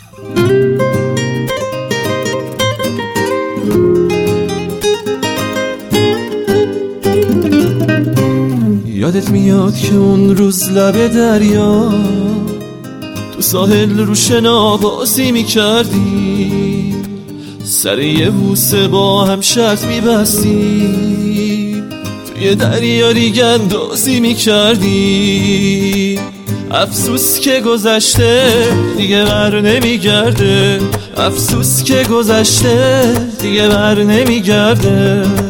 یادت میاد که اون روز لب دریا تو ساحل رو شنا بازی میکردی، سر یه بوسه با هم شرط میبستی، توی دریا دیگه اندازی میکردی. افسوس که گذشته دیگه بر نمیگرده، افسوس که گذشته دیگه بر نمیگرده.